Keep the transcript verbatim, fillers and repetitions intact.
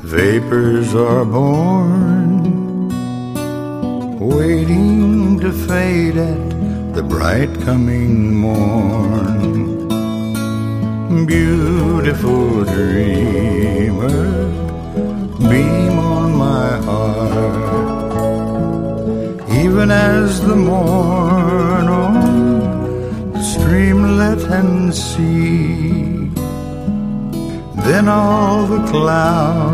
Vapors are born, waiting to fade at the bright coming morn. Beautiful dreamer, beam on my heart, even as the morn on streamlet and sea. Then all the clouds